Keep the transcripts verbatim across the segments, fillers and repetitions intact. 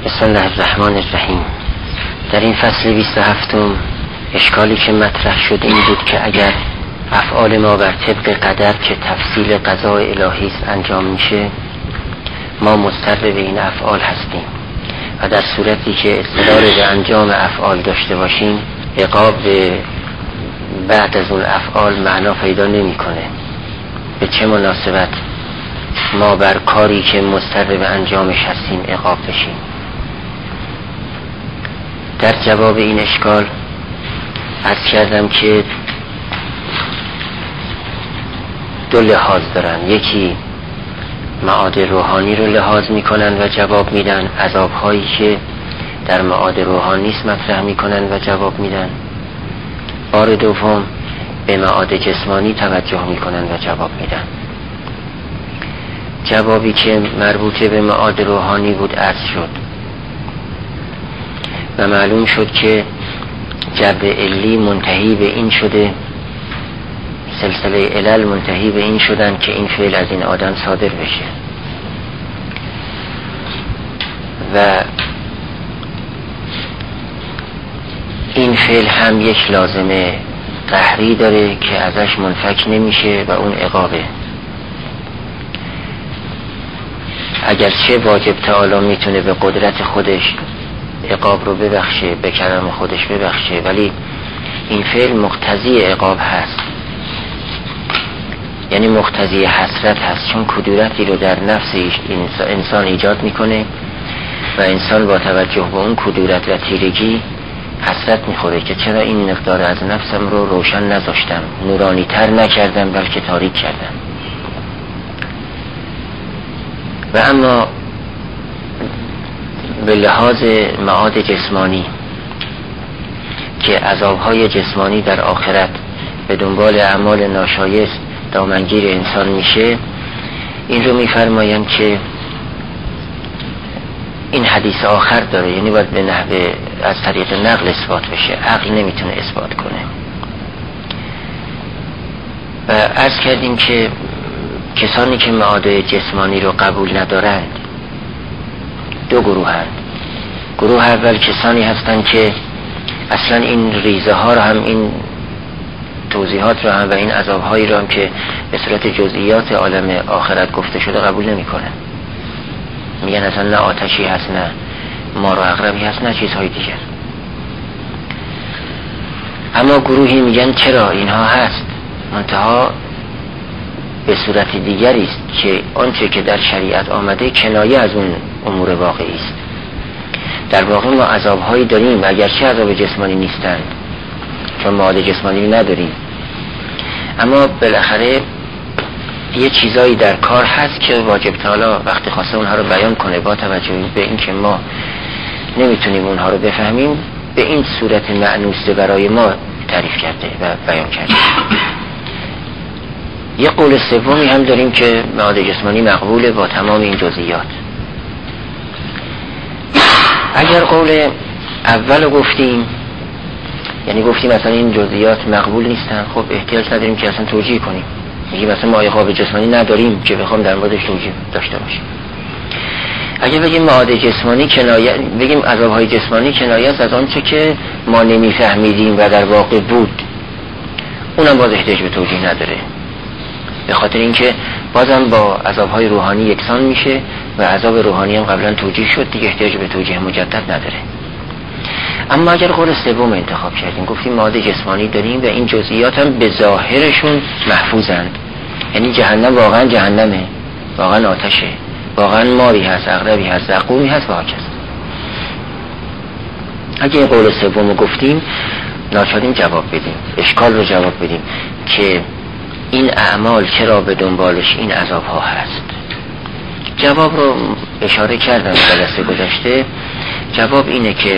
بسم الله الرحمن الرحیم. در این فصل بیست و هفتم اشکالی که مطرح شد این بود که اگر افعال ما بر طبق قدر که تفصیل قضای الهی است انجام میشه، ما مضطر به این افعال هستیم و در صورتی که اصرار به انجام افعال داشته باشیم، عقاب به بعد از اون افعال معنا پیدا نمیکنه. به چه مناسبت ما بر کاری که مضطر به انجامش هستیم عقاب بشیم؟ در جواب این اشکال عرض کردم که دو لحاظ دارن. یکی معاد روحانی رو لحاظ میکنن و جواب میدن، عذابهایی که در معاد روحانی است مطرح میکنن و جواب میدن. بار دوم به معاد جسمانی توجه میکنن و جواب میدن. جوابی که مربوط به معاد روحانی بود عرض شد و معلوم شد که جبر علی منتهی به این شده، سلسله علل منتهی به این شدن که این فعل از این آدم صادر بشه و این فعل هم یک لازمه قهری داره که ازش منفک نمیشه و اون عقابه. اگرچه واجب تعالی میتونه به قدرت خودش عقاب رو ببخشه، به کرم خودش ببخشه، ولی این فعل مقتضی عقاب هست، یعنی مقتضی حسرت هست، چون کدورتی رو در نفس انسان ایجاد میکنه و انسان با توجه به اون کدورت و تیرگی حسرت میخوره که چرا این مقدار از نفسم رو روشن نذاشتم، نورانی تر نکردم بلکه تاریک کردم. و اما به لحاظ معاد جسمانی که عذابهای جسمانی در آخرت به دنبال اعمال ناشایست دامنگیر انسان میشه، این رو میفرمایند که این حدیث آخر داره، یعنی باید به نحوه از طریق نقل اثبات بشه، عقل نمیتونه اثبات کنه. و عرض کردیم که کسانی که معاد جسمانی رو قبول ندارند دو گروه هستند. گروه اول کسانی هستند که اصلا این ریزه ها رو هم، این توضیحات رو هم و این عذابهایی رو هم که به صورت جزئیات عالم آخرت گفته شده قبول نمی کنن. میگن اصلا نه آتشی هست، نه مار و عقربی هست، نه چیزهای دیگر. اما گروهی میگن چرا اینها هست، منتها به صورت دیگری است که آنچه که در شریعت آمده کنایه از اون امور واقعی است. در واقع ما عذابهایی داریم و اگرچه عذاب جسمانی نیستند چون معاد جسمانی نداریم، اما بالاخره یه چیزایی در کار هست که واجب تعالی وقتی خواسته اونها رو بیان کنه با توجه به این که ما نمیتونیم اونها رو بفهمیم، به این صورت معنوسته برای ما تعریف کرده و بیان کرده. یه قول سومی هم داریم که معاد جسمانی مقبوله با تمام این جزئیات. اگر قول اول گفتیم، یعنی گفتیم مثلا این جزئیات مقبول نیستن، خب احتیاج نداریم که اصلا توجیه کنیم. میگیم مثلا ما عقاب جسمانی نداریم که بخوام در موردش توجیه داشته باشیم. اگه بگیم معاد جسمانی کنایه، بگیم عذابهای جسمانی کنایه است از آنچه که ما نمیفهمیدیم و در واقع بود، اونم باز احتیاج به توجیه نداره، به خاطر اینکه بازم با عذابهای روحانی یکسان میشه و عذاب روحانی هم قبلا توجیه شد، دیگه احتیاج به توجیه مجدد نداره. اما اگر قول سوم انتخاب کردیم، گفتیم معاد جسمانی داریم و این جزئیات هم به ظاهرشون محفوظند، یعنی جهنم واقعا جهنمه، واقعا آتشه، واقعا ماری هست، عقربی هست، زقومی هست و هاکذا. اگه این قول سوم رو گفتیم ناچاریم جواب بدیم، اشکال رو جواب بدیم که این اعمال چرا به دنبالش این عذاب ها هست. جواب رو اشاره کردم جلسه گذشته. جواب اینه که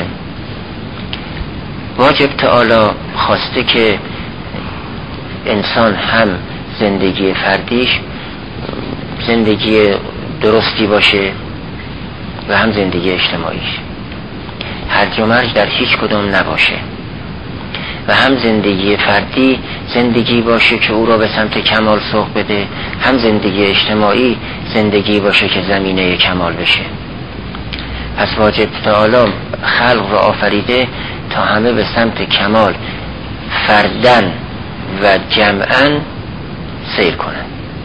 واجب تعالی خواسته که انسان هم زندگی فردیش زندگی درستی باشه و هم زندگی اجتماعیش هرج و مرج در هیچ کدوم نباشه و هم زندگی فردی زندگی باشه که او را به سمت کمال سوق بده، هم زندگی اجتماعی زندگی باشه که زمینه کمال بشه. پس واجب تعالی خلق را آفریده تا همه به سمت کمال فردن و جمعن سیر کنن.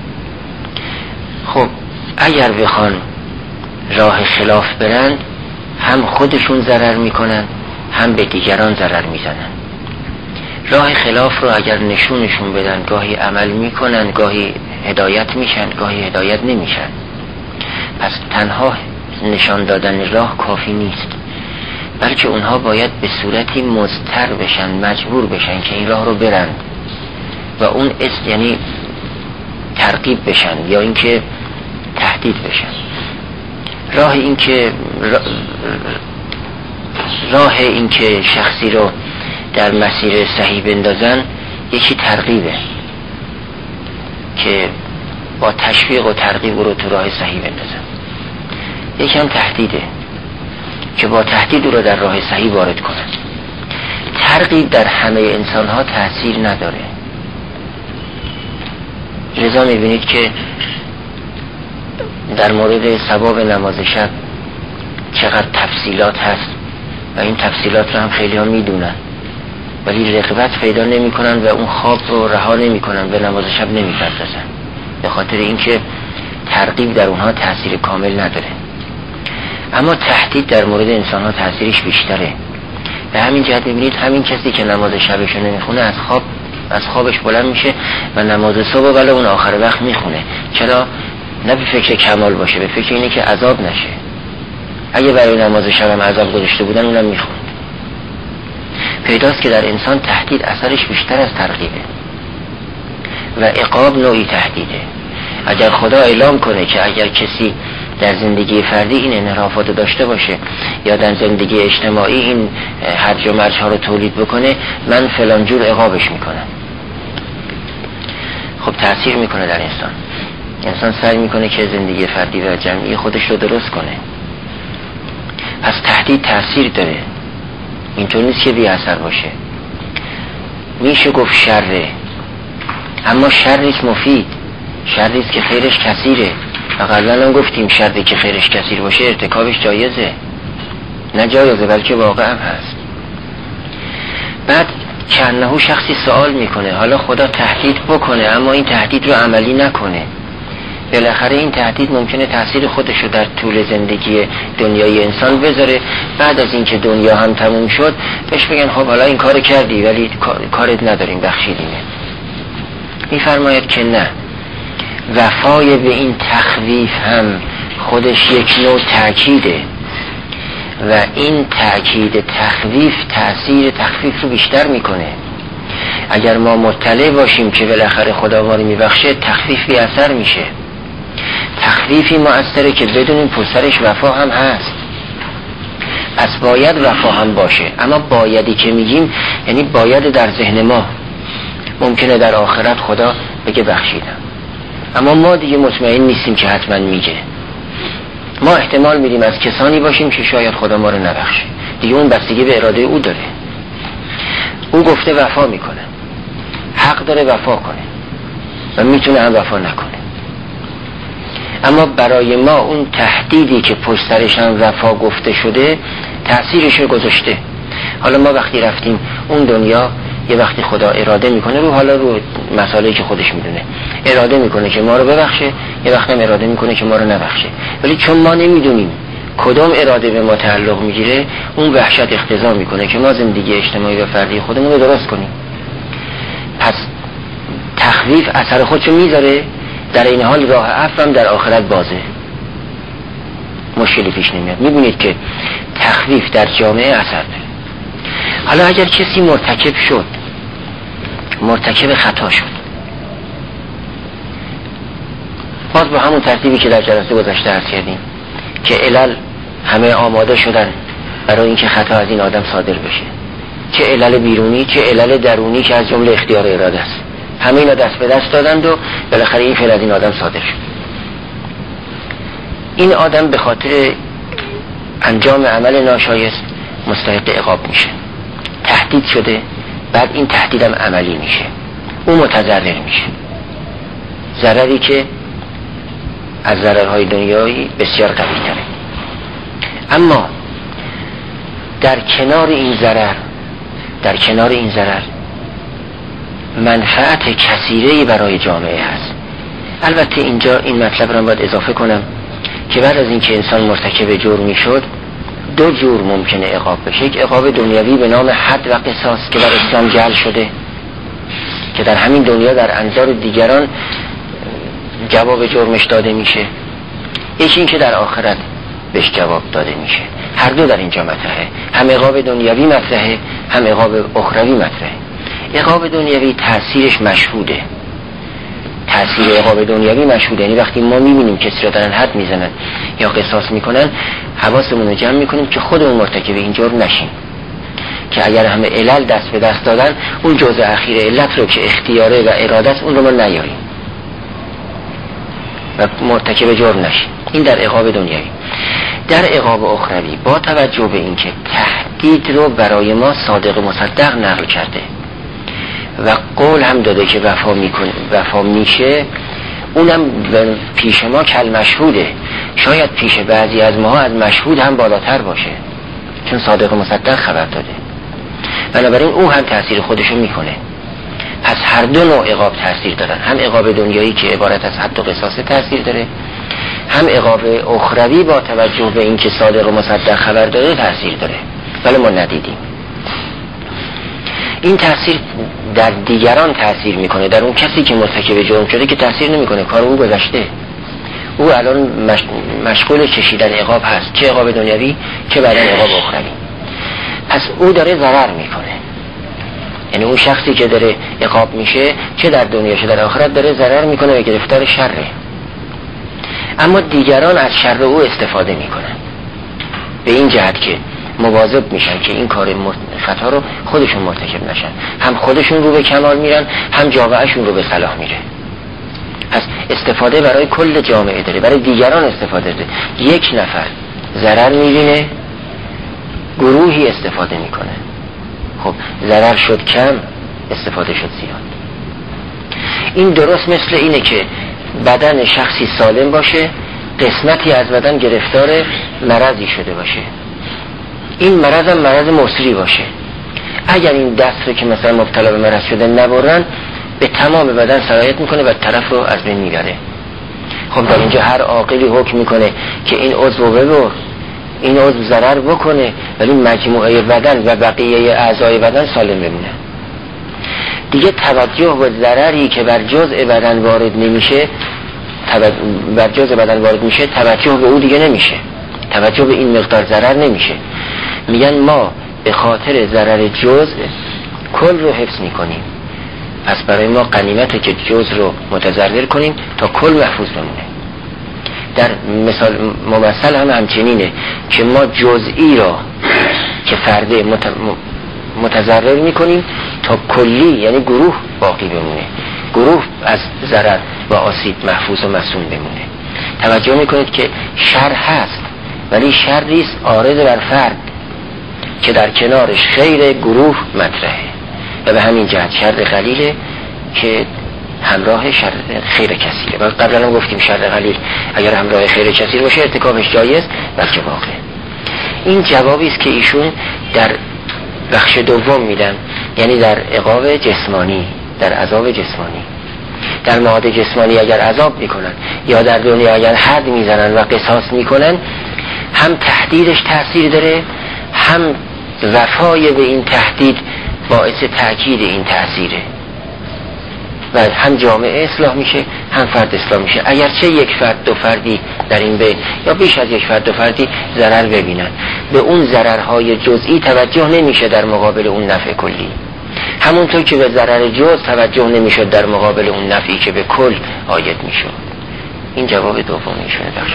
خب اگر بخوان راه خلاف برند هم خودشون ضرر میکنن هم به دیگران ضرر میزنن. راه خلاف رو اگر نشونشون بدن گاهی عمل میکنن، گاهی هدایت میشن، گاهی هدایت نمیشن. پس تنها نشان دادن راه کافی نیست، بلکه اونها باید به صورتی مضطر بشن، مجبور بشن که این راه رو برن و اون است، یعنی ترغیب بشن یا اینکه تهدید بشن. راه این که راه این که شخصی رو در مسیر صحیح بندازن یکی ترغیبه که با تشویق و ترغیب رو تو راه صحیح بندازن، یکی هم تهدیده که با تهدید رو در راه صحیح وارد کنن. ترغیب در همه انسان ها تأثیر نداره، لذا میبینید که در مورد ثواب نماز شب چقدر تفصیلات هست و این تفصیلات رو هم خیلی ها میدونن ولی رغبت پیدا نمی کنن و اون خواب رو رها نمی کنن، به نماز شب نمی پردازن، به خاطر اینکه ترغیب در اونها تأثیر کامل نداره. اما تهدید در مورد انسان ها تأثیرش بیشتره. به همین جهت میبینید همین کسی که نماز شبش رو نمیخونه از خواب از خوابش بلند میشه و نماز صبح ولی اون آخر وقت میخونه. چرا؟ نه به فکر کمال باشه، به فکر اینه که عذاب نشه. اگه برای نماز شب هم عذاب گذاشته بودن اونم میخوند. پیداست که در انسان تهدید اثرش بیشتر از ترغیبه و عقاب نوعی تهدیده. اگر خدا اعلام کنه که اگر کسی در زندگی فردی این انحرافات داشته باشه یا در زندگی اجتماعی این هرج و مرج ها رو تولید بکنه، من فلان جور عقابش میکنم. خب تأثیر میکنه در انسان. انسان سعی میکنه که زندگی فردی و جمعی خودش رو درست کنه. پس تهدید تأثیر داره، اینطور نیست که بی اثر باشه. میشه گفت شره، اما شرش مفید، شری است که خیرش کثیره. و قبلا هم گفتیم شری که خیرش کثیر باشه ارتکابش جایزه، نه جایزه بلکه واقع هم هست. بعد کنهو شخصی سوال میکنه حالا خدا تهدید بکنه اما این تهدید رو عملی نکنه، بالاخره این تهدید ممکنه تأثیر خودش رو در طول زندگی دنیای انسان بذاره. بعد از اینکه دنیا هم تموم شد بهش بگن خب حالا این کار کردی ولی کارت نداریم، بخشیدیمه. میفرماید که نه، وفای به این تخویف هم خودش یک نوع تأکیده و این تأکید تخویف تأثیر تخفیف رو بیشتر میکنه. اگر ما مطلع باشیم که بالاخره خدا ما رو میبخشه، تخفیف بی اثر میشه. تخفیفی مؤثره که بدونیم پشتش وفا هم هست. پس باید وفا هم باشه، اما بایدی که میگیم یعنی باید در ذهن ما. ممکنه در آخرت خدا بگه بخشیدم، اما ما دیگه مطمئن نیستیم که حتما میگه. ما احتمال میدیم از کسانی باشیم که شاید خدا ما رو نبخشه، دیگه اون بستگی به اراده او داره. او گفته وفا میکنه، حق داره وفا کنه و میتونه هم وفا نکنه. اما برای ما اون تهدیدی که پشت سرش هم وفا گفته شده تأثیرش رو گذاشته. حالا ما وقتی رفتیم اون دنیا، یه وقتی خدا اراده میکنه رو حالا رو مسائلی که خودش میدونه اراده میکنه که ما رو ببخشه، یه وقتی هم اراده میکنه که ما رو نبخشه. ولی چون ما نمیدونیم کدام اراده به ما تعلق میگیره، اون وحشت اقتضا میکنه که ما زندگی اجتماعی و فردی خودمون رو درست کنیم. پس تخویف اثر خودشو میذاره، در این حال راه عفو هم در آخرت بازه، مشکلی پیش نمیاد. میبینید که تخویف در جامعه اثر داره. حالا اگر کسی مرتکب شد، مرتکب خطا شد، باز با همون ترتیبی که در جلسه گذشته عرض کردیم که علل همه آماده شدن برای اینکه خطا از این آدم صادر بشه، چه علل بیرونی چه علل درونی که از جمله اختیار اراده است، همه اینا دست به دست دادند و بالاخره این فعل از این آدم صادر شد. این آدم به خاطر انجام عمل ناشایست مستحق عقاب میشه، تهدید شده، بعد این تهدیدم عملی میشه، او متضرر میشه، ضرری که از ضررهای دنیایی بسیار قوی تره. اما در کنار این ضرر در کنار این ضرر منفعت کثیره‌ای برای جامعه هست. البته اینجا این مطلب را باید اضافه کنم که بعد از اینکه انسان مرتکب جرمی شد، دو جور ممکنه عقاب بشه. یک عقاب دنیوی به نام حد و قصاص که بر اسلام جعل شده، که در همین دنیا در انظار دیگران جواب جرمش داده میشه. یکی این که در آخرت بهش جواب داده میشه. هر دو در اینجا مطرحه، هم عقاب دنیوی مطرحه، هم عقاب اخروی مطرحه. عقاب دنیوی تأثیرش مشهوده، تأثیر عقاب دنیوی مشهوده. یعنی وقتی ما میبینیم کسی را دارن حد میزنن یا قصاص میکنن، حواسمون رو جمع میکنیم که خودمون مرتکب این جرم نشیم، که اگر همه علل دست به دست دادن، اون جزء اخیر علت رو که اختیاره و ارادت، اون رو ما نیاریم و مرتکب جرم نشیم. این در عقاب دنیوی. در عقاب اخروی با توجه به اینکه تهدید رو برای ما صادق مصدق نقل کرده و قول هم داده که وفا میکنه، وفا میشه، اونم پیش ما کل مشهوده، شاید پیش بعضی از ما از مشهود هم بالاتر باشه، چون صادق مصدق خبر داده. بنابراین او هم تأثیر خودشو میکنه. پس هر دو نوع عقاب تأثیر دارن، هم عقاب دنیایی که عبارت از حد و قصاص تأثیر داره، هم عقاب اخروی با توجه به اینکه صادق و مصدق خبر داده تأثیر داره، ولی ما ندیدیم. این تأثیر در دیگران تأثیر میکنه، در اون کسی که مرتکب جرم شده که تأثیر نمیکنه، کار اون گذشته. او الان مش... مشغول چشیدن عقاب هست، چه عقاب دنیوی چه بعداً عقاب اخروی. پس او داره ضرر میکنه، یعنی اون شخصی که داره عقاب میشه چه در دنیا چه در آخرت داره ضرر میکنه و گرفتار شره. اما دیگران از شر او استفاده میکنن به این جهت که مواظب میشن که این کار خطا رو خودشون مرتکب نشن، هم خودشون رو به کمال میرن، هم جامعهشون رو به صلاح میره. پس استفاده برای کل جامعه داره، برای دیگران استفاده داره. یک نفر ضرر میبینه، گروهی استفاده میکنه. خب ضرر شد کم، استفاده شد زیاد. این درست مثل اینه که بدن شخصی سالم باشه، قسمتی از بدن گرفتار مرضی شده باشه. این مرض هم مرض مصری باشه. اگر این دست رو که مثلا مبتلا به مرض شده نبرن، به تمام بدن سرایت میکنه و طرف رو از بین میبره. خب در اینجا هر عاقلی حکم میکنه که این عضو ببر، این عضو ضرر بکنه، ولی مجموعه بدن و بقیه اعضای بدن سالم بمونه. دیگه توجه به ضرری که بر جزء بدن وارد نمیشه، بر جزء بدن وارد میشه، توجه به او دیگه نمیشه، توجه به این مقدار ضرر نمیشه. میگن ما به خاطر ضرر جزء کل رو حفظ میکنیم، پس برای ما غنیمته که جزء رو متضرر کنیم تا کل محفوظ بمونه. در مثال ممثل هم همچنینه که ما جزئی را که فرده مت... متضرر میکنیم تا کلی یعنی گروه باقی بمونه، گروه از ضرر و آسیب محفوظ و مصون بمونه. توجه میکنید که شر هست، ولی شریست عارض بر فرد که در کنارش خیر گروه مطرحه و به همین جهت شر قلیله که همراه شر خیر کثیره. و قبلا هم گفتیم شر قلیل اگر همراه خیر کثیر باشه ارتکابش جایز بلکه واقع. این جوابی است که ایشون در بخش دوم میدن، یعنی در عقاب جسمانی، در عذاب جسمانی. در مواد جسمانی اگر عذاب میکنن یا در دنیا اگر حد میزنن و قصاص میکنن، هم تهدیدش تأثیر داره، هم وفای به این تهدید باعث تأکید این تأثیره و هم جامعه اصلاح میشه هم فرد اصلاح میشه. اگرچه یک فرد دو فردی در این بین یا بیش از یک فرد دو فردی ضرر ببینن، به اون ضررهای جزئی توجه نمیشه در مقابل اون نفع کلی، همونطور که به ضرر جز توجه نمیشه در مقابل اون نفعی که به کل عاید میشه. این جواب دومیشونه. بخش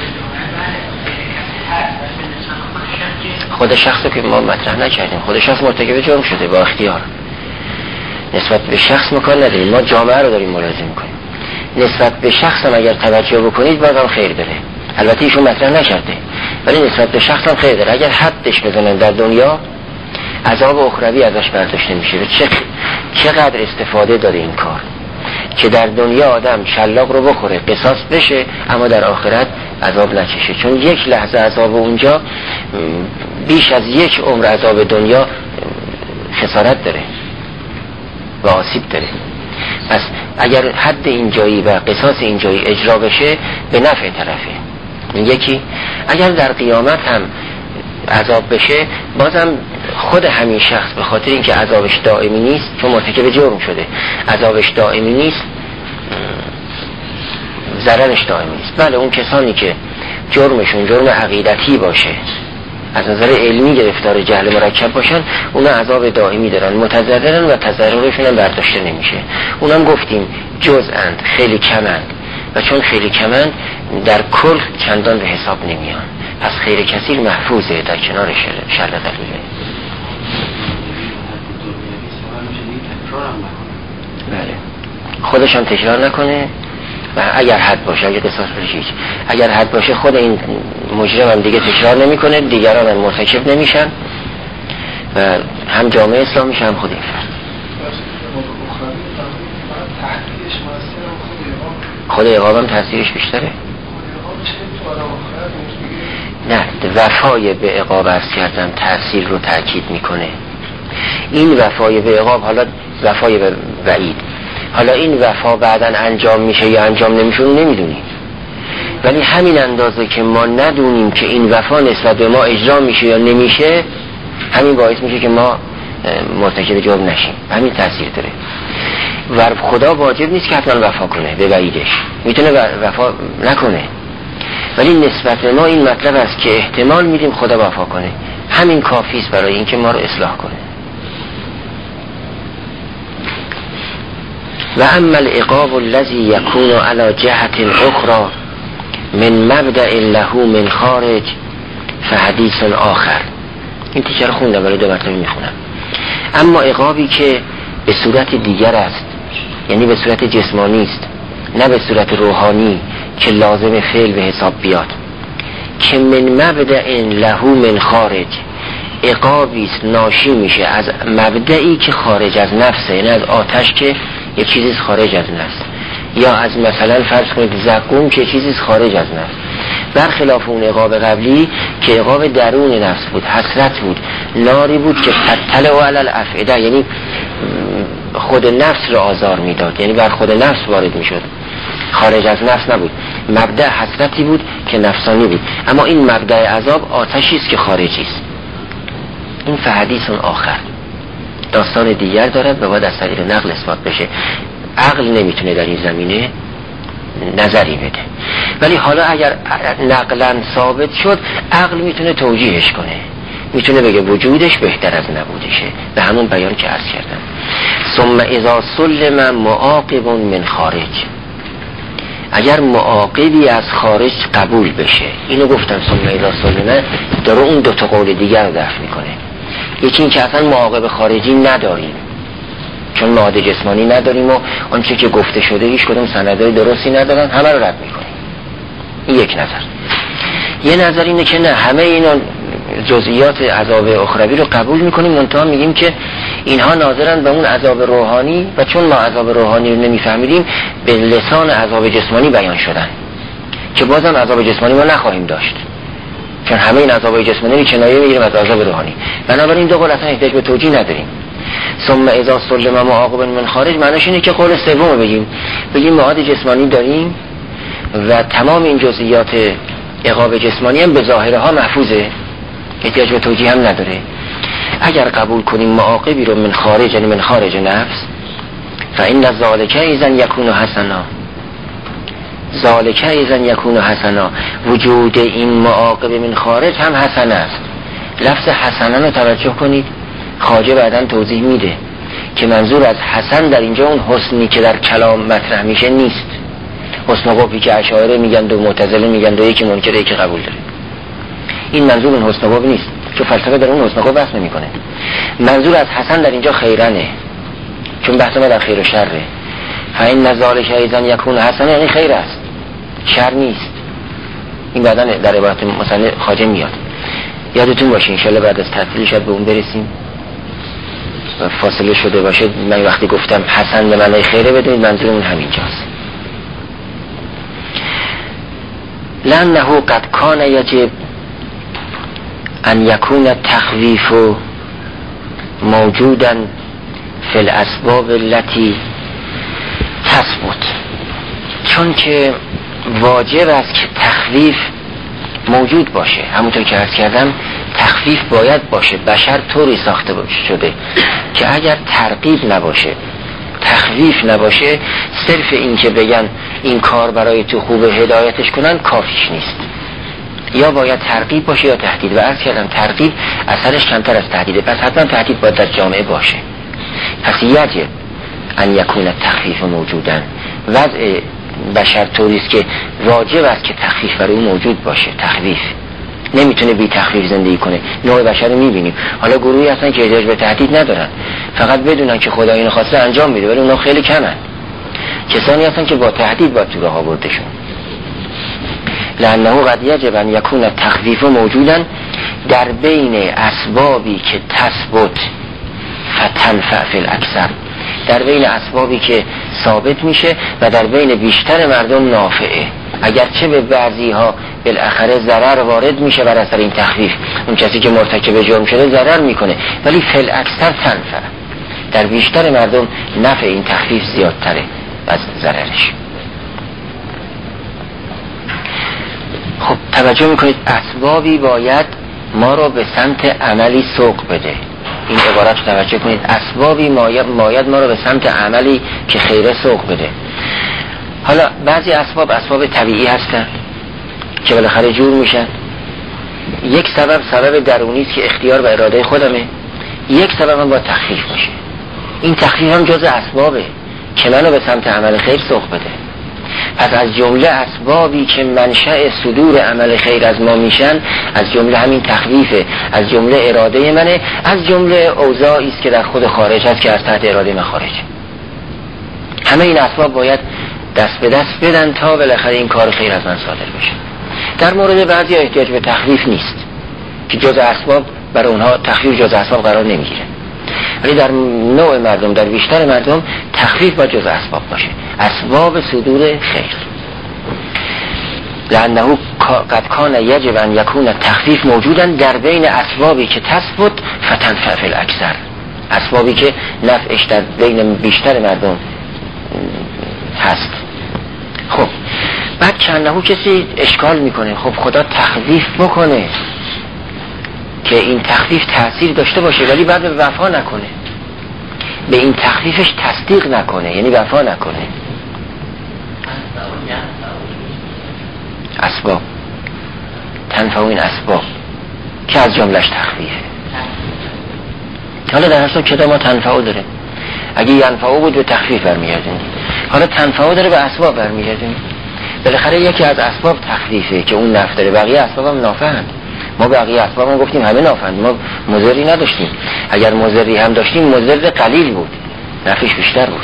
خود شخص که ما مطرح نکردیم، خود شخص مرتکب جرم شده با اختیار، نسبت به شخص مکان نداریم، ما جامعه رو داریم ملاحظه میکنیم. نسبت به شخص هم اگر توجه بکنید بازم خیر داره. البته ایشون مطرح نکرده ولی نسبت به شخص هم خیر داره. اگر حدش بزنن در دنیا، عذاب اخروی ازش برداشته میشه. چه چقدر استفاده داره این کار که در دنیا آدم شلاق رو بخوره قصاص بشه، اما در آخرت عذاب نکشه، چون یک لحظه عذاب اونجا بیش از یک عمر عذاب دنیا خسارت داره و آسیب داره. پس اگر حد اینجایی و قصاص اینجایی اجرا بشه به نفع طرفه. یکی اگر در قیامت هم عذاب بشه، بازم خود همین شخص به خاطر اینکه عذابش دائمی نیست، چون مرتکب جرم شده، عذابش دائمی نیست، ضررش دائمی نیست. بله اون کسانی که جرمشون جرم عقیدتی باشه، از نظر علمی گرفتار جهل مرکب باشن، اونا عذاب دائمی دارن، متضررن و تضررشون هم برداشته نمیشه. اونم گفتیم جزءاند، خیلی کمند، و چون خیلی کمند در کل چندان به حساب نمیان. پس خیر کثیر محفوظه در کنار شر شر قلیله. بله خودش هم تکرار نکنه و اگر حد باشه، اگر قصاص بشه، اگر حد باشه خود این مجرم هم دیگه تکرار نمیکنه، دیگران هم مرتکب نمیشن و هم جامعه اسلامی هم خود این فرد. خود عقاب هم تاثیرش بیشتره. نه، وفای به عقاب عرض کردم تاثیر رو تاکید میکنه. این وفای به عقاب، حالا وفای به وعید، حالا این وفا بعداً انجام میشه یا انجام نمیشه نمیدونیم، ولی همین اندازه که ما ندونیم که این وفا نسبت به ما اجرا میشه یا نمیشه، همین باعث میشه که ما مرتکب جرم نشیم. همین تاثیر داره. و خدا واجب نیست که حتما وفا کنه به وعیدش، میتونه وفا نکنه، ولی نسبت به ما این مطلب است که احتمال میدیم خدا وفا کنه. همین کافی است برای اینکه ما رو اصلاح کنه. و اما العقاب الذي يكون على جهة اخرى من مبدأ له من خارج فحدیث آخر. این تیکه رو خوندم ولی دو مرتبه میخونم. اما عقابی که به صورت دیگر است، یعنی به صورت جسمانی است، نه به صورت روحانی که لازم فعل به حساب بیاد، که من مبدأ له من خارج، عقابی است ناشی میشه از مبدئی که خارج از نفسه، یعنی از آتش که یک چیزی خارج از نفس، یا از مثلا فرض کنید زقوم که چیزی خارج از نفس، برخلاف اون عقاب قبلی که عقاب درون نفس بود، حسرت بود، ناری بود که تطلع علی الافئده، یعنی خود نفس رو آزار میداد، یعنی بر خود نفس وارد میشد، خارج از نفس نبود. مبدأ حسرتی بود که نفسانی بود، اما این مبدأ عذاب آتشی است که خارجی است. این فحدیث آخر داستان دیگر دارد و باید از طریق نقل اثبات بشه. عقل نمیتونه در این زمینه نظری بده، ولی حالا اگر نقلا ثابت شد، عقل میتونه توجیهش کنه، میتونه بگه وجودش بهتر از نبودشه، به همون بیان که عرض کردم. ثم اذا سلم معاقب من خارج، اگر معاقبی از خارج قبول بشه، اینو گفتم ثم اذا سلم داره اون دو تا قول دیگر رو دفع میکنه. یکی این که اصلا معاقب خارجی نداریم، چون معاد جسمانی نداریم و آنچه که گفته شده هیچ کدوم سندهای درستی ندارن، همه رو رد میکنیم. این یک نظر. یه نظر اینه که نه، همه اینا جزئیات عذاب اخروی رو قبول میکنیم، منتها میگیم که اینها ناظرن به اون عذاب روحانی و چون ما عذاب روحانی رو نمیفهمیدیم به لسان عذاب جسمانی بیان شدن که بازم عذاب جسمانی ما نخواهیم داشت، چون همه این عذاب جسمانی کنایه میگیریم از عذاب روحانی. بنابراین دو قول اصلا احتیاج به توجیه نداریم. ثم اذا سلم معاقب من خارج معناش اینه که قول سوم بگیم بگیم معاد جسمانی داریم و تمام این جزئیات عقاب جسمانی هم به ظاهرها محفوظه، احتیاج به توجیه هم نداره. اگر قبول کنیم معاقبی رو من خارج، یعنی من خارج نفس، فإن ذلک اذا یکون حسنا، ذلک اذا یکون حسنا، وجود این معاقب من خارج هم حسن است. لفظ حسنا رو توجه کنید، خواجه بعداً توضیح میده که منظور از حسن در اینجا اون حسنی که در کلام مطرح میشه نیست، حسن قبحی که اشاعره میگن و معتزله میگن و یکی منکر یکی قبول داره. این منظور اون حسن قبح نیست، چون فلسفه در اون حسن قبح بحث نمیکنه. منظور از حسن در اینجا خیرنه، چون بحث ما در خیر و شره. فإن ذلک ایضا یکون حسنا، یعنی خیر است، شر نیست. این بعداً در عبارت مصنف خواجه میاد. یادتون باشه انشالله بعد از تعطیل شاید به اون برسیم و فاصله شده باشه. من وقتی گفتم حسن به معنای خیره بدونید منظور اون همینجاست. لأنه قد کان یجب ان یکون التخویف موجودا فی الاسباب التي تثبت، چون که واجب است که تخویف موجود باشه. همونطور که عرض کردم تخفیف باید باشه. بشر طوری ساخته شده که اگر ترغیب نباشه، تخویف نباشه، صرف این که بگن این کار برای تو خوبه هدایتش کنن کافیش نیست. یا باید ترغیب باشه یا تهدید. و عرض کردم ترغیب اثرش کمتر از تهدیده، پس حتما تهدید باید در جامعه باشه. پس یجب ان یکون التخفیف موجودن. وضع بشر طوریست که واجب است که تخفیف برای اون موجود باشه. تخفیف نمیتونه بی تخفیف زندگی کنه. نوع بشر رو میبینیم. حالا گروهی هستن که احتیاج به تهدید ندارن، فقط بدونن که خدا اینو خواسته انجام میده، ولی اونا خیلی کمن. کسانی هستن که با تهدید باید تو راه آوردشون. لانه قد یجب ان یکون التخفیف موجودا در بین اسبابی که تثبت فتنفع فی الاکثر، در بین اسبابی که ثابت میشه و در بین بیشتر مردم نافعه. اگرچه به بعضی ها بالاخره ضرر وارد میشه بر اثر این تخفیف، اون کسی که مرتکب جرم شده ضرر میکنه، ولی فی الاکثر تنفع، در بیشتر مردم نفع این تخفیف زیادتره از ضررش. خب توجه میکنید اسبابی باید ما رو به سمت عملی سوق بده. این عبارت رو توجه کنید، اسبابی باید ما رو به سمت عملی که خیره سوق بده. حالا بعضی اسباب اسباب طبیعی هستن که بالاخره جور میشن. یک سبب سبب درونی است که اختیار و اراده خودمه، یک سبب هم با تخفیف باشه. این تخفیف هم جز اسبابه که منو به سمت عمل خیر سوق بده. پس از جمله اسبابی که منشأ صدور عمل خیر از ما میشن، از جمله همین تخفیفه، از جمله اراده منه، از جمله اوضاعی است که در خود خارج هست که از تحت اراده من خارج. همه این اسباب باید دست به دست بدن تا بالاخره این کار خیر از من صادر بشه. در مورد بعضی احتیاج به تخفیف نیست که جز اسباب برای اونها تخفیف جز اسباب قرار نمیگیره، ولی در نوع مردم، در بیشتر مردم تخفیف با جز اسباب باشه، اسباب صدور خیر. لانه قد کان یجب ان یکون تخفیف موجودا در بین اسبابی که تثبت فتنفع فی الاکثر، اسبابی که نفعش در بین بیشتر مردم هست. خب بعد چندهو کسی اشکال میکنه، خب خدا تخفیف بکنه که این تخفیف تأثیر داشته باشه ولی بعد به وفا نکنه، به این تخفیفش تصدیق نکنه، یعنی وفا نکنه. اسباب تنفع این اسباب که از جملش تخفیفه. حالا در اصل کتاب ما تنفع داره، اگه ینفع بود به تخفیف برمیگردیم، حالا تنفع داره به اسباب برمیگردیم. بالاخره یکی از اسباب تخفیفه که اون نفع داره، بقیه اسباب هم نافعند. ما بقیه اسباب هم گفتیم همه نافعند، ما مضری نداشتیم. اگر مضری هم داشتیم مضر قلیل بود، نفعش بیشتر بود.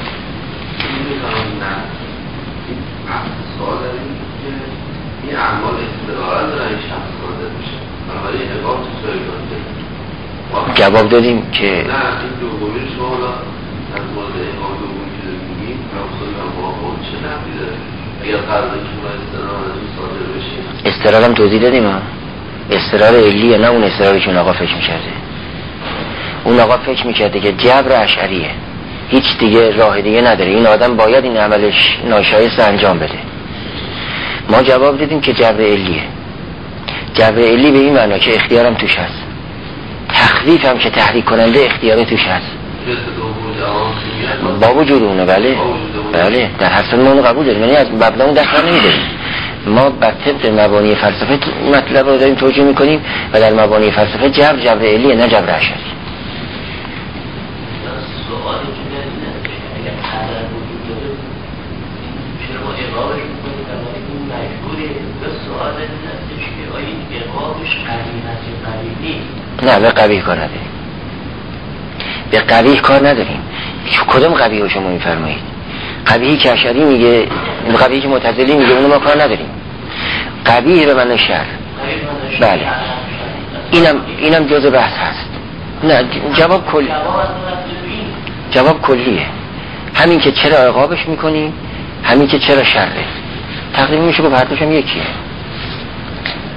این اعمال استقرار دارن این شخص کنده میشه، بنابراین عقاب تو سوی کنده. جواب دادیم که نه این دومی شما حالا از مورد عقاب دومی که میگیم مقصود هم با خود چه نفعی داره؟ اگر قرار که شما استقرار ازون صادر بشیم، استقرار هم توضیح دادیم ها، استقرار علیه، نه اون استقراری که اون آقا فکر میکرده. اون آقا فکر میکرده که جبر اشعریه، هیچ دیگه راه دیگه نداره، این آدم باید این عملش ناشایست انجام بده. ما جواب دادیم که جبر علیه. جبر علی به این معنا که اختیارم توش هست، تخفیف هم که تحریک کننده اختیار توش هست با وجود اونه. بله بله در حسن ما اونو قبول داریم، یعنی از مبدا اون دست بر نمیداریم. ما بر طبق مبانی فلسفه مطلب رو داریم توجیه میکنیم و در مبانی فلسفه جبر جبر علیه نه جبر اشعری. نه به قبیح کار نداریم، به قبیح کار نداریم. کدوم قبیح رو شما میفرمایید؟ قبیحی که اشعری میگه، قبیحی که معتزلی میگه، اونو ما کار نداریم. قبیح به معنی شر. بله اینم اینم جزء بحث هست. نه جواب کلی، جواب کلیه. همین که چرا عقابش میکنیم، همین که چرا شره. تقریبا میشه که هر دوشم یکیه.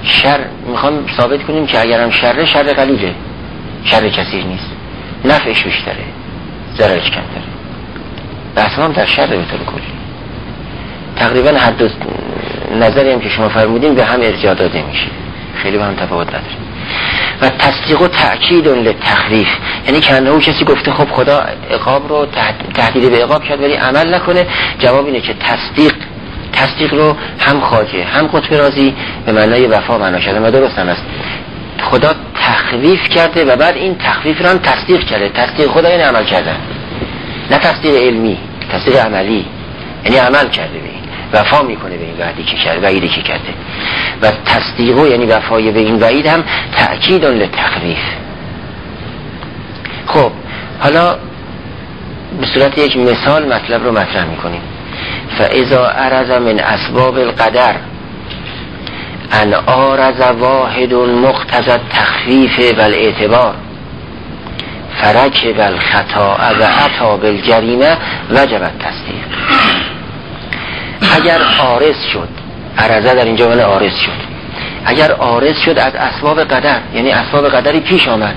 شر میخوام ثابت کنیم که اگرم شر شر قلیله، شر کثیر نیست، نفعش بیشتره، ضررش کمتره. بحث هم در شر به طور کلی تقریبا حد نظری هم که شما فرمودین به هم ارجاع داده میشه، خیلی با هم تفاوت نداره. و تصدیق و تأکید للتخفیف، یعنی که انه کسی گفته خب خدا عقاب رو تهدید به عقاب کرد ولی عمل نکنه، جواب اینه که تصدیق تصدیق رو هم خواجه هم قطب رازی به معنای وفا معنا شده و درست هم است. خدا تخفیف کرده و بعد این تخفیف رو هم تصدیق کرده. تصدیق خدا یعنی عمل کردن، نه تصدیق علمی، تصدیق عملی، یعنی عمل کرده به این، وفا میکنه به این وعدی که کرده، وعیدی که کرده. و تصدیق یعنی وفای به این وعید هم تأکید للتخفیف. خب حالا به صورت یک مثال مطلب رو مطرح میکنیم. فاذا عرض من اسباب القدر ان آرز واحد مقتضى التخفیف و الاعتبار فرکب الخطا و عطا بالجریمه وجب التصدیق. اگر عارض شد، عرضه در اینجا معنی عارض شد، اگر عارض شد از اسباب قدر، یعنی اسباب قدری پیش آمد،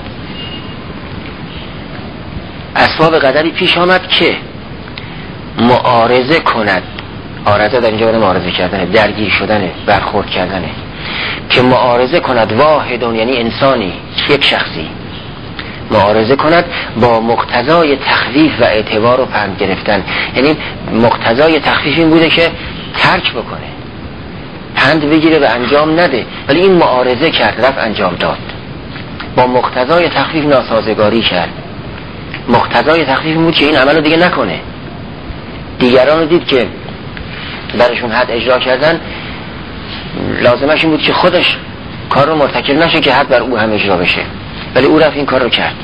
اسباب قدری پیش آمد که معارضه کند، عارضه در اینجا معنی معارضه کردنه، درگیر شدنه، برخورد کردنه، که معارضه کند واحدون یعنی انسانی، یک شخصی معارضه کند با مقتضای تخفیف و اعتبار و پند گرفتن. یعنی مقتضای تخفیف این بوده که ترک بکنه، پند بگیره و انجام نده، ولی این معارضه کرد، رفت انجام داد، با مقتضای تخفیف ناسازگاری کرد. مقتضای تخفیف این بود که این عمل رو دیگه نکنه. دیگران رو دید که برشون حد اجرا کردن، لازمش این بود که خودش کار رو مرتکب نشه که حد بر او هم اجرا بشه، ولی او رفت این کار رو کرد.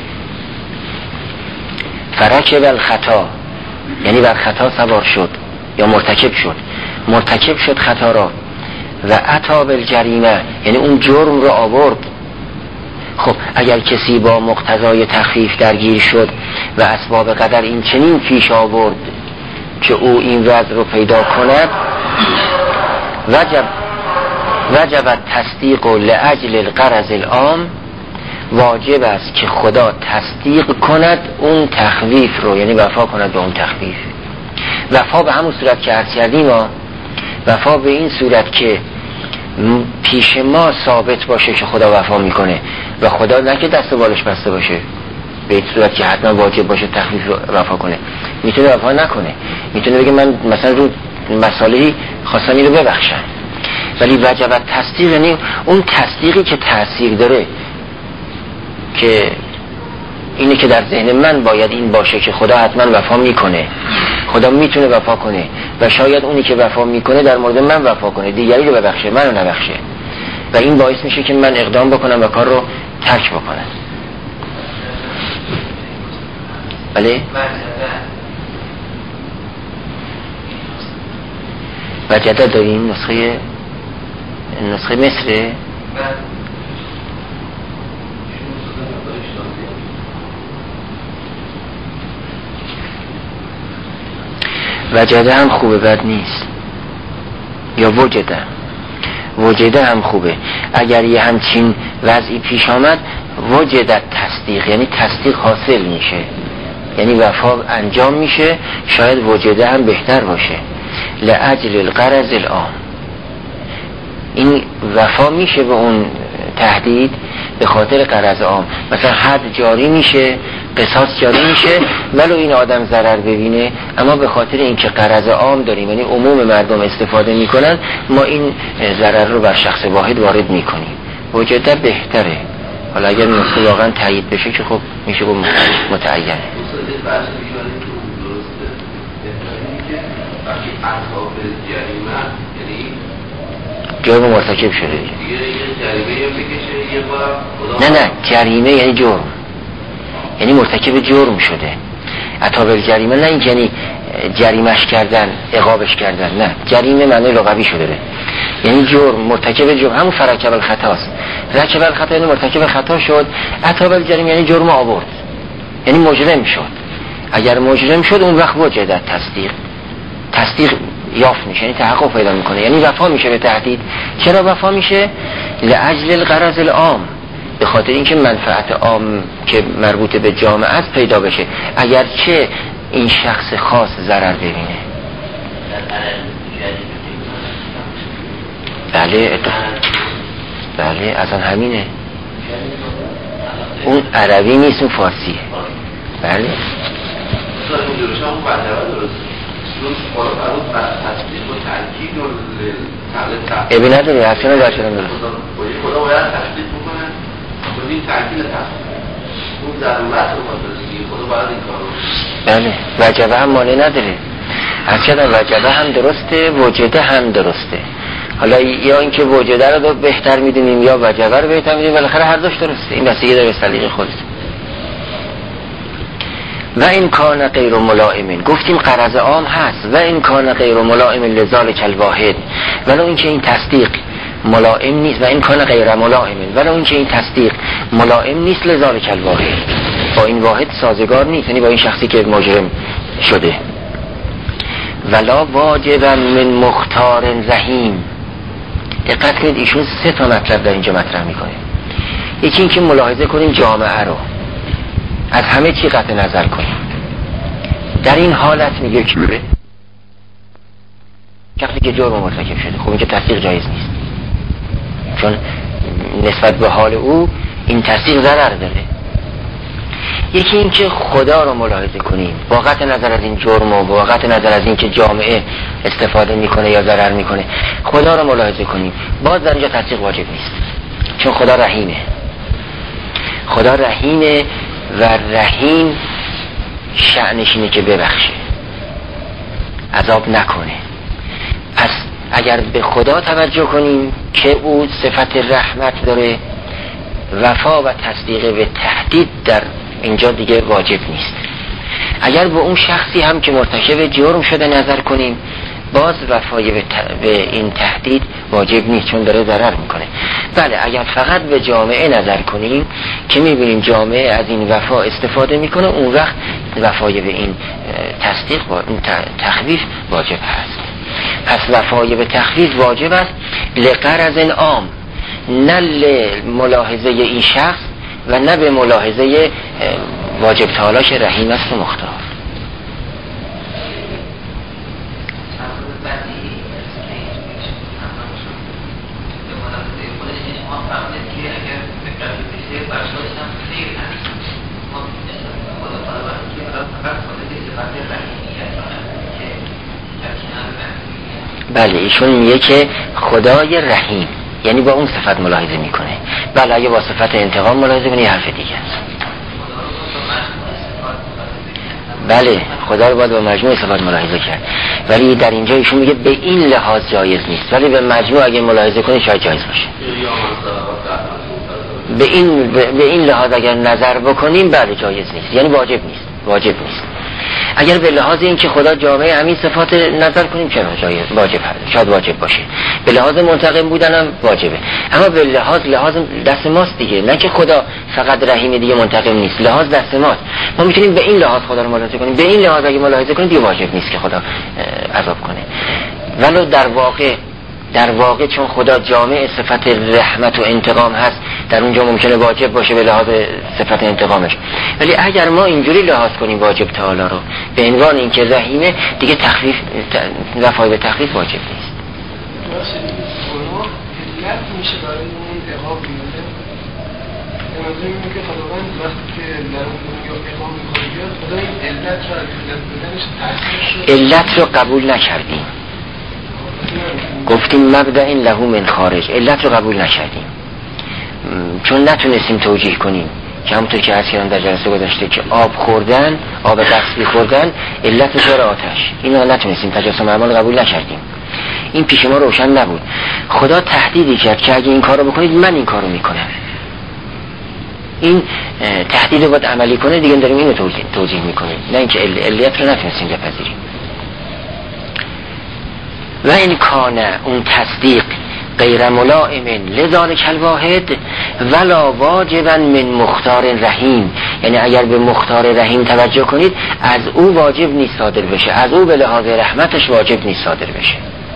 فرکب الخطا یعنی بر خطا سوار شد یا مرتکب شد، مرتکب شد خطا را. و عطا بالجریمه یعنی اون جرم رو آورد. خب اگر کسی با مقتضای تخفیف درگیر شد و اسباب قدر این چنین پیش آورد که او این وضع رو پیدا کند، وجب وجب تصدیق لأجل الغرض العام، واجب است که خدا تصدیق کند اون تخفیف رو، یعنی وفا کند به اون تخفیف. وفا به همون صورت که عرض کردیم، وفا به این صورت که پیش ما ثابت باشه که خدا وفا میکنه و خدا نه که دست و بالش بسته باشه، به این صورت که حتما واجب باشه تخفیف وفا کنه. میتونه وفا نکنه، میتونه بگه من مثلا رو مسائلی خواستنی رو ببخشم، ولی وجب تصدیق یعنی اون تصدیقی که تأثیر داره، که اینه که در ذهن من باید این باشه که خدا حتما وفا میکنه، خدا میتونه وفا کنه و شاید اونی که وفا میکنه در مورد من وفا کنه، دیگری رو ببخشه، منو نبخشه، و این باعث میشه که من اقدام بکنم و کار رو ترک بکنم. بله؟ وجده داریم نسخه نسخه مصره؟ وجده هم خوبه، بد نیست. یا وجده وجده هم خوبه. اگر یه همچین وضعی پیش آمد، وجده تصدیق یعنی تصدیق حاصل میشه، یعنی وفا انجام میشه، شاید وجده هم بهتر باشه. لأجل الغرض العام، این وفا میشه به اون تهدید به خاطر غرض عام، مثلا حد جاری میشه، قصاص جاری میشه، ولو این آدم ضرر ببینه، اما به خاطر اینکه غرض عام داریم، یعنی عموم مردم استفاده میکنن، ما این ضرر رو بر شخص واحد وارد میکنیم. وجده بهتره. حالا اگر نسخه واقعا تایید بشه که خب میشه با متعینه. جرم مرتکب شده، نه نه جریمه یعنی جرم، یعنی مرتکب جرم شده. عطا بالجریمه نه این یعنی جریمش کردن، عقابش کردن، نه، جریمه معنی لغوی شده، یعنی جرم، مرتکب جرم، همون فرکب الخطاست. رکب الخطا یعنی مرتکب خطا شد. عطا بالجریمه یعنی جرم آورد، یعنی مجرم شد. اگر مجرم شد اون وقت وجد تصدیق. تصدیق یافت میشه، یعنی تحقق پیدا میکنه، یعنی وفا میشه به تهدید. چرا وفا میشه؟ لاجل الغرض العام، به خاطر اینکه منفعت عام که مربوط به جامعه است پیدا بشه، اگرچه این شخص خاص ضرر ببینه. بله بله اصلا همینه، اون عربی نیست، اون فارسیه. بله ابی نداره، اصلا نداره. خدا باید تشکیل بکنه با این تحکیل تحکیل اون ضرورت رو مدرسی خدا باید این کار رو. بله وجبه هم مانع نداره، اصلا وجبه هم درسته، وجده هم درسته. حالا یا اینکه وجده رو بهتر میدونیم یا وجبه رو بهتر میدونیم، بالاخره هر دوش درسته، این بستگی داره به سلیقه خودت. و این کان غیر ملائم، گفتیم غرض عام هست، و این کان غیر ملائم لذالک الواحد، ولو اینکه این تصدیق ملائم نیست، و این کان غیر ملائم ولو اینکه این تصدیق ملائم نیست لذالک الواحد، با این واحد سازگار نیست، یعنی با این شخصی که مجرم شده. ولا واجبا من مختار رحیم. دقت کنید ایشون سه تا مطلب در اینجا مطرح میکنه. یکی این که ملاحظه کنیم جامعه رو، از همه چی قطع نظر کنیم. در این حالت میگه که بره شخصی که جرم مرتکب شده، خب این که تصدیق جایز نیست، چون نسبت به حال او این تصدیق ضرر داره. یکی این که خدا رو ملاحظه کنیم با قطع نظر از این جرم و با قطع نظر از این که جامعه استفاده میکنه یا ضرر میکنه، خدا رو ملاحظه کنیم، باز در اینجا تصدیق واجب نیست، چون خدا رحیمه. خدا رحیمه و رحیم شأنش اینه که ببخشه، عذاب نکنه. پس اگر به خدا توجه کنیم که او صفت رحمت داره، وفا و تصدیق به تهدید در اینجا دیگه واجب نیست. اگر به اون شخصی هم که مرتکب جرم شده نظر کنیم، باز وفای به, ت... به این تهدید واجب نیست، چون داره ضرر میکنه. بله اگر فقط به جامعه نظر کنیم که میبینیم جامعه از این وفا استفاده میکنه، اون وقت وفای به این تصدیق و این تخفیف واجب هست. پس وفای به تخفیف واجب است لغرض عام، نه ملاحظه این شخص و نه به ملاحظه واجب تعالیش رحیم است و مختار. بله ایشون میگه که خدای رحیم، یعنی با اون صفت ملاحظه میکنه. بله اگه با صفت انتقام ملاحظه کنه یه حرف دیگه است. بله خدا رو باید با مجموع صفات ملاحظه کرد، ولی در اینجا ایشون میگه به این لحاظ جایز نیست، ولی به مجموع اگه ملاحظه کنه شاید جایز باشه. به این به این لحاظ اگر نظر بکنیم بله جایز نیست، یعنی واجب نیست، واجب نیست. اگر به لحاظ این که خدا جامعه همین صفات نظر کنیم چرا جایز واجب هست، شاید واجب باشه. به لحاظ منتقم بودن هم واجبه، اما به لحاظ لحاظ دست ماست دیگه، نه که خدا فقط رحیم دیگه منتقم نیست، لحاظ دست ماست. ما میتونیم به این لحاظ خدا رو ملاحظه کنیم، به این لحاظ اگه ملاحظه کنیم دیگه واجب نیست که خدا عذاب کنه. ولو در واقع در واقع چون خدا جامع صفت رحمت و انتقام هست، در اونجا ممکنه واجب باشه به لحاظ صفت انتقامش. ولی اگر ما اینجوری لحاظ کنیم واجب تعالی رو به عنوان اینکه رحیمه، دیگه تخفیف وفای به تخفیف واجب نیست. میشه برای اون اقام بیاده به نظر میگه که خداوند وقتی که در اون دنیا اقام میخواد بیاد، خدا این علت رو علت بدنش تحصیل شد، علت رو قبول نکردیم، گفتیم مبدأ این لهو من خارج، علت رو قبول نکردیم چون نتونستیم توجیه کنیم که همونطور که عرض کردم در جلسه گذشته که آب خوردن، آب غصبی خوردن علت جار آتش، اینو نتونستیم تجسم اعمال قبول نکردیم، این پیش ما روشن نبود. خدا تهدیدی کرد که اگه این کارو بکنید من این کارو میکنم، این تهدید رو باید عملی کنه دیگه، داریم اینو توجیه, توجیه میکنیم، نه اینکه علت رو نتونستیم بپذیریم. و این کانه اون تصدیق غیر ملائم لذالک الواحد ولا واجبا من مختار رحیم. یعنی اگر به مختار رحیم توجه کنید از او واجب نیست صادر بشه، از او به لحاظ رحمتش واجب نیست صادر بشه.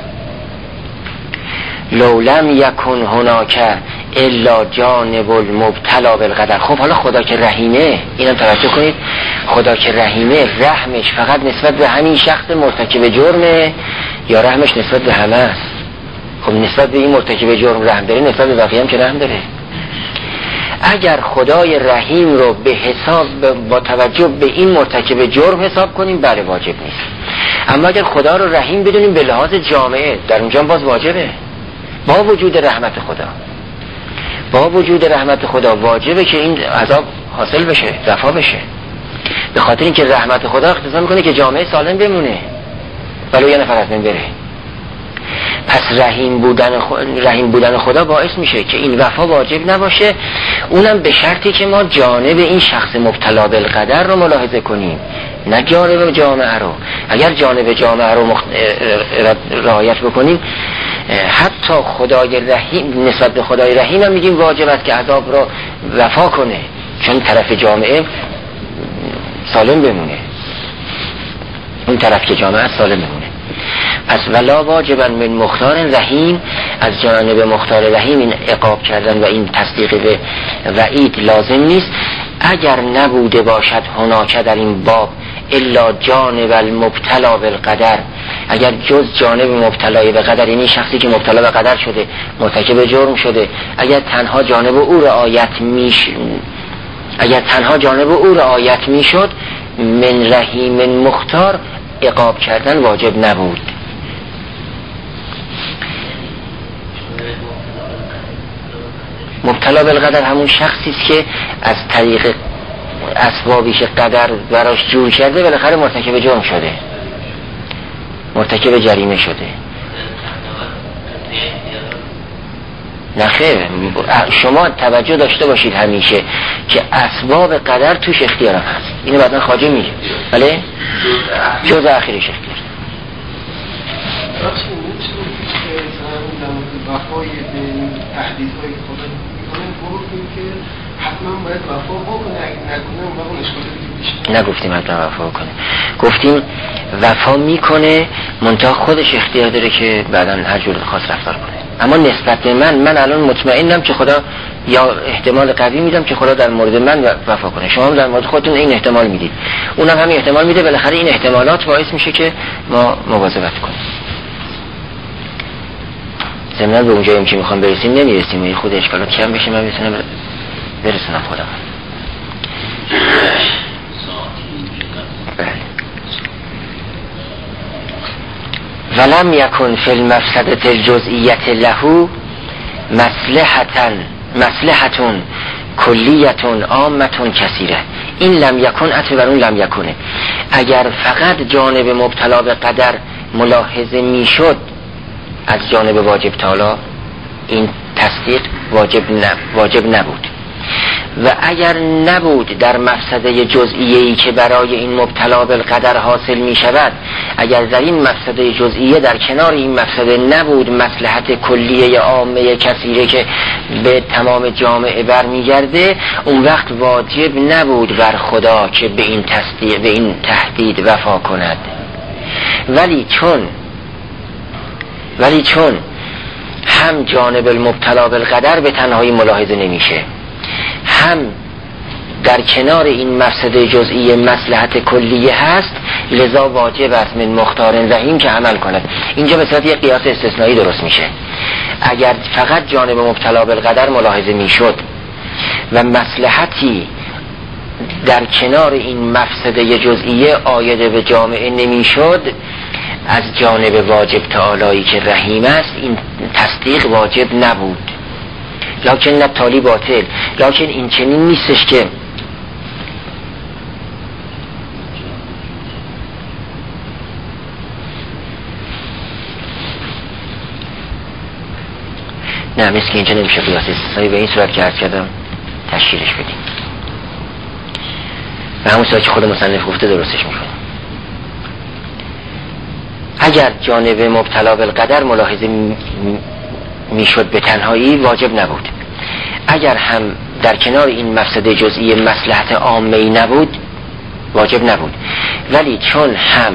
لو لم یکن هناک الا جانب المبتلا بالقدر. خب حالا خدا که رحیمه، اینم توجه کنید، خدا که رحیمه رحمش فقط نسبت به همین شخص مرتکب جرمه یا رحمش نسبت به همه است؟ خب نسبت به این مرتکب جرم رحم داره، نسبت به بقیه هم که رحم داره. اگر خدای رحیم رو به حساب با توجه به این مرتکب جرم حساب کنیم بله واجب نیست. اما اگر خدا رو رحیم بدونیم به لحاظ جامعه، در اونجا باز واجبه. با وجود رحمت خدا، با وجود رحمت خدا واجبه که این عذاب حاصل بشه، رفع بشه، به خاطر اینکه رحمت خدا اقتضا میکنه که جامعه سالم بمونه ولو یه نفر از بین بره. پس رحیم بودن خ... رحیم بودن خدا باعث میشه که این وفا واجب نباشه، اونم به شرطی که ما جانب این شخص مبتلا بالقدر رو ملاحظه کنیم، نه جانب جامعه رو. اگر جانب جامعه رو مخ... رعایت بکنیم، حتی خدای رحیم نسبت به خدای رحیم هم میگیم واجب است که عذاب رو وفا کنه، چون طرف جامعه سالم بمونه، اون طرف که جامعه سالم بمونه. پس ولا واجبا من مختار رحیم، از جانب مختار رحیم این عقاب کردن و این تصدیق به وعید لازم نیست. اگر نبوده باشد هناک در این باب الا جانب المبتلا بالقدر، اگر جز جانب مبتلای به قدر، یعنی شخصی که مبتلا به قدر شده، مرتکب جرم شده، اگر تنها جانب او رعایت میش اگر تنها جانب او رعایت میشد، من رحیم من مختار عقاب کردن واجب نبود. مبتلا بالقدر همون شخصی است که از طریق اسبابیش قدر براش جور کرده بالاخره مرتکب جرم شده، مرتکب جریمه شده. نه خیر، شما توجه داشته باشید همیشه که اسباب قدر توش اختیار هم هست، اینو بعداً خواجه میگه، بله؟ جز اخیرش اختیار. وفای به این تهدیدهای خدا میکنن گفتیم که حتما باید وفا بکنه، اگه نکنه اون وقت اشکالاتی پیش. نگفتیم حتما وفا کنه، گفتیم وفا میکنه منتها خودش اختیار داره که بعداً هر جور خاص رفتار کنه. اما نسبت به من من الان مطمئنم که خدا، یا احتمال قوی میدم که خدا در مورد من وفا کنه، شما هم در مورد خودتون این احتمال میدید، اونم همین احتمال میده. بالاخره این احتمالات باعث میشه که ما مواظبت کنیم. ضمن به اونجایی که میخوام برسیم نمیرسیم، این خود اشکالات کم بشه، من بتونم برسونم خودم. ولم یکن فی المفسدة الجزئیة له مصلحة مصلحة کلیة عامة کثیره. این لم یکن عطف بر اون لم یکنه. اگر فقط جانب مبتلا به قدر ملاحظه میشد از جانب واجب تعالی، این تصدیق واجب نب... واجب نبود. و اگر نبود در مفسده جزئیه‌ای که برای این مبتلا بالقدر حاصل می شود، اگر در این مفسده جزئیه در کنار این مفسده نبود مصلحت کلیه عامه کثیره که به تمام جامعه برمیگرده، اون وقت واجب نبود بر خدا که به این تصدیق به این تهدید وفا کند. ولی چون ولی چون هم جانب المبتلا بالقدر به تنهایی ملاحظه نمیشه، هم در کنار این مفسده جزئی مصلحت کلیه هست، لذا واجب است من مختار رحیم که عمل کند. اینجا به صورت یک قیاس استثنایی درست میشه. اگر فقط جانب مبتلا بالقدر ملاحظه میشد و مصلحتی در کنار این مفسده جزئیه عاید به جامعه نمیشد، از جانب واجب تعالی که رحیم است این تصدیق واجب نبود. لکن نه تالی باطل، لکن این چنین نیستش که نه مثل که اینجا نمیشه قیاس استثنایی به این صورت که عرض کردم تشکیلش بدیم و همون صورت که خود مصنف گفته درستش میکنه. اگر جانب مبتلا بالقدر ملاحظه میشد به تنهایی واجب نبود. اگر هم در کنار این مفسده جزئی مصلحت عامه‌ای نبود واجب نبود، ولی چون هم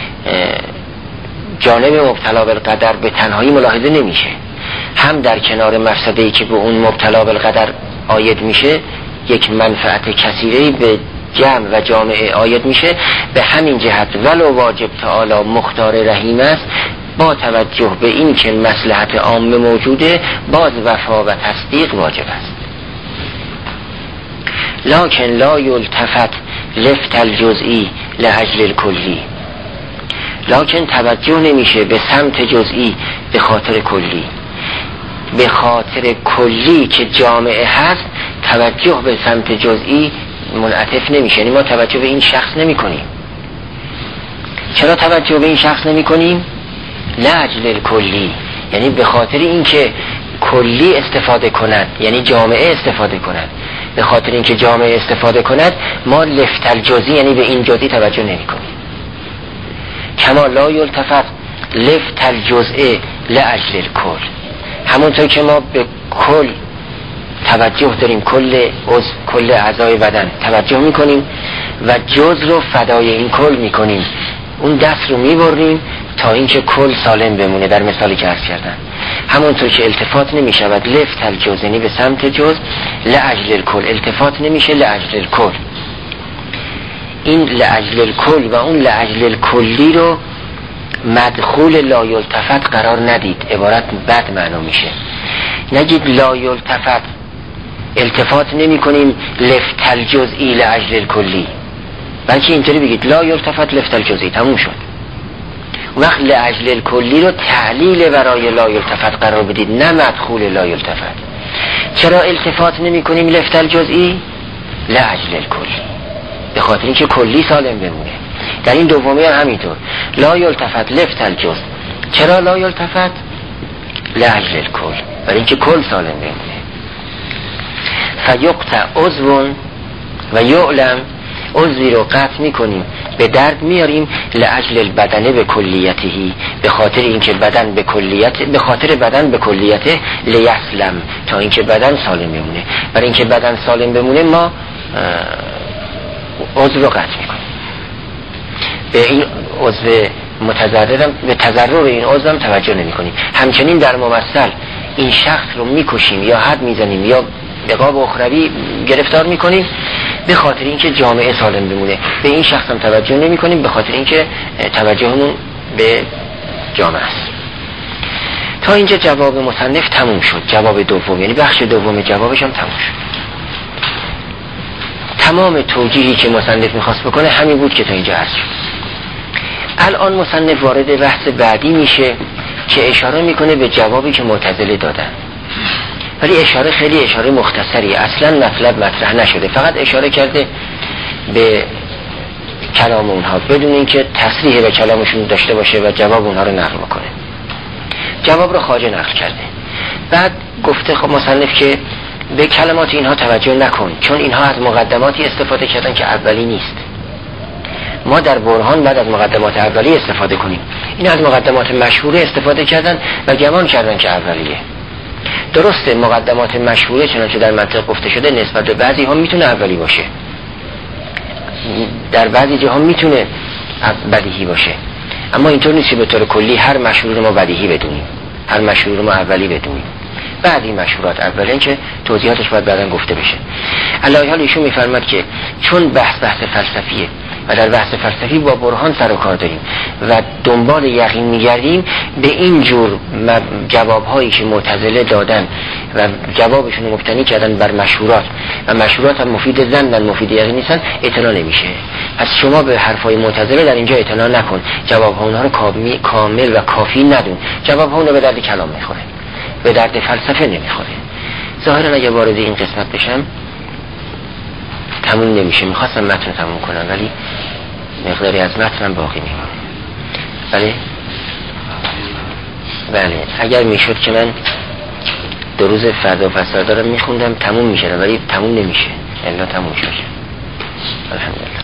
جانب مبتلا بالقدر به تنهایی ملاحظه نمیشه، هم در کنار مفسده‌ای که به اون مبتلا بالقدر عاید میشه یک منفعت کثیره‌ای به جمع و جامعه عاید میشه، به همین جهت ولو واجب تعالی مختار رحیم است، با توجه به این که مصلحت عامه موجوده باز وفا و تصدیق واجب است. لکن لا یلتفت لفت الجزئی لاجل الکلی، لکن توجه نمیشه به سمت جزئی به خاطر کلی. به خاطر کلی که جامعه هست توجه به سمت جزئی منعطف نمیشه، یعنی ما توجه به این شخص نمی کنیم. چرا توجه به این شخص نمی کنیم؟ لاجل الکلی، یعنی به خاطر اینکه کلی استفاده کند، یعنی جامعه استفاده کند. به خاطر اینکه جامعه استفاده کند ما لفت الجزئی یعنی به این جزئی توجه نمی کنیم. کما لا یلتفت لفت الجزء لاجل الکل، همونطور که ما به کل توجه داریم، کل عضو کل اعضای بدن توجه میکنیم و جزء رو فدای این کل میکنیم، اون دست رو میبریم تا اینکه کل سالم بمونه. در مثالی که عرض کردم همونطور که التفات نمیشود لفت الجزء یعنی به سمت جزء لاجل الکل، التفات نمیشه لاجل الکل. این لاجل الکل و اون لاجل الکلی رو مدخول لا یلتفت قرار ندید، عبارت بد معنا میشه. نگید لا یلتفت، التفات نمی کنیم لفت الجزئی لاجل الکلی، بلکه اینطوری بگید لا یلتفت لفت الجزئی، تموم شد. وقت لاجل الکلی رو تعلیل برای لا یلتفت قرار بدید، نه مدخول لا یلتفت. چرا التفات نمی کنیم لفت الجزئی لاجل الکلی؟ به خاطر اینکه کلی سالم بمونه. در این دومی هم همینطور، لا یلتفت لفت الجزء. چرا لا یلتفت لاجل الکل؟ برای اینکه کل سالم بمونه. فیقطع عضو و یعلم، عضوی رو قطع میکنیم به درد میاریم لاجل البدن به کلیتهی، به خاطر اینکه بدن به کلیت، به خاطر بدن به کلیته لیسلم، تا اینکه بدن سالم بمونه. برای اینکه بدن سالم بمونه ما عضو رو قطع میکنیم. به این عضو متضررم، به تضرر این عضو هم توجه نمی کنیم. همچنین در ممثل این شخص رو میکشیم یا حد میزنیم یا عقاب اخروی گرفتار میکنیم به خاطر اینکه جامعه سالم بمونه، به این شخص هم توجه نمی کنیم به خاطر اینکه توجهمون به جامعه است. تا اینجا جواب مصنف تموم شد. جواب دوم یعنی بخش دوم جوابش هم تموم شد. تمام توجیهی که مصنف میخواست بکنه همین بود که تا اینجا عرض شد. الان مصنف وارد بحث بعدی میشه که اشاره میکنه به جوابی که معتزله دادن، ولی اشاره خیلی اشاره مختصری، اصلا مطلب مطرح نشده، فقط اشاره کرده به کلام اونها بدون اینکه تصریح به کلامشون داشته باشه و جواب اونها رو نقل بکنه. جواب رو خواجه نقل کرده. بعد گفته خب مصنف که به کلمات اینها توجه نکن، چون اینها از مقدماتی استفاده کردن که اولی نیست. ما در برهان بعد از مقدمات اولیه استفاده کنیم. این از مقدمات مشهوره استفاده کردن و گمان کردن که اولیه. درسته مقدمات مشهوره چنانچه در منطق گفته شده نسبت به بعضی ها میتونه اولی باشه، در بعضی جاها میتونه بدیهی باشه، اما اینطور نیست که به طور کلی هر مشهور رو ما بدیهی بدونیم، هر مشهور رو ما اولی بدونیم. بعضی مشهورات اولی که توضیحاتش باید بعداً گفته بشه. علاوه حال ایشون میفرماد که چون بحث بحث فلسفیه و در بحث فلسفی با برهان سر و کار داریم و دنبال یقین میگردیم، به این جور جوابهایی که معتزله دادن و جوابشون رو مبتنی کردن بر مشهورات و مشهورات هم مفید ظن مفید یقین نیستن اطلاع نمیشه. پس شما به حرفای معتزله در اینجا اطلاع نکن، جوابها اونها رو کامل و کافی ندون، جوابها اونها به درد کلام میخوره، به درد فلسفه نمیخوره. ظاهرا اگه وارد این قسمت بشم تموم نمیشه. میخواستم متن تموم کنم ولی مقداری از متنم باقی میمونه. بله بله اگر میشد که من دو روز فردا و پس فردا رو میخوندم تموم میشه، ولی تموم نمیشه، الا تموم شد. الحمدلله.